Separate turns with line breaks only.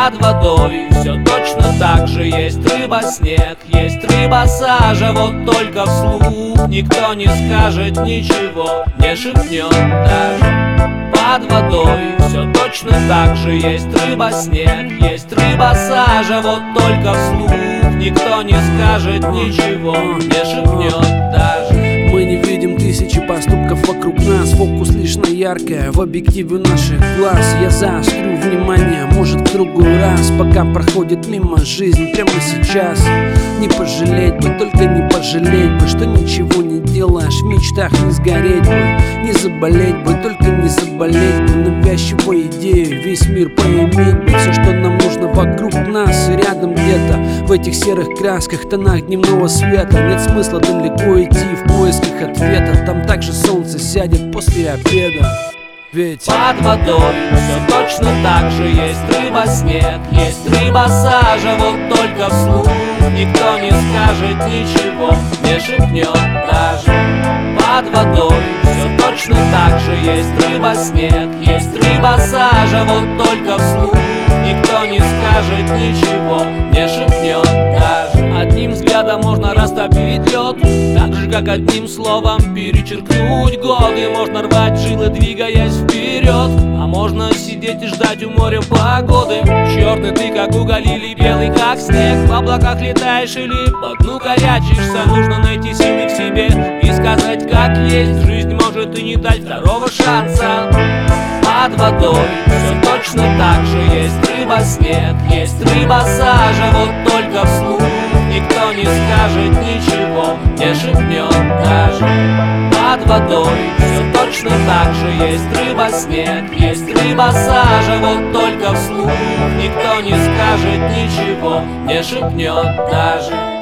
Под водой все точно так же. Есть рыба-снег, есть рыба-сажа. Вот только вслух никто не скажет ничего, не шепнет даже. Под водой все точно так же. Есть рыба-снег, есть рыба-сажа. Вот только вслух никто не скажет ничего, не шепнет даже.
Мы не видим тысячи поступков вокруг нас. Фокус лишь на яркое в объективе наших глаз. Я заострю внимание, может, в другой раз, пока проходит мимо жизнь прямо сейчас. Не пожалеть бы, только не пожалеть бы, что ничего не делаешь, в мечтах не сгореть бы. Не заболеть бы, только не заболеть бы навязчивой идеей весь мир поиметь бы. Все, что нам нужно вокруг нас и рядом где-то, в этих серых красках, тонах дневного света. Нет смысла далеко идти в поисках ответа, там также солнце сядет после обеда. Ведь
под водой все точно так же. Есть рыба-снег, есть рыба-сажа. Вот только вслух никто не скажет ничего, не шепнет даже. Под водой все точно так же. Есть рыба-снег, есть рыба-сажа. Вот только вслух никто не скажет ничего, не шепнет даже. Одним взглядом можно растопить лед, так же как одним словом перечеркнуть годы. Можно рвать жилы, двигаясь вперед, а можно сидеть и ждать у моря погоды. Черный ты как уголь или белый как снег. В облаках летаешь или по дну корячишься. Нужно найти силы в себе и сказать как есть. Жизнь может и не дать второго шанса. Под водой все точно так же. Есть рыба-снег, есть рыба-сажа. Вот только вслух никто не скажет ничего, не шепнет даже. Под водой все точно так же. Есть рыба-снег, есть рыба-сажа. Вот только вслух никто не скажет ничего, не шепнет даже.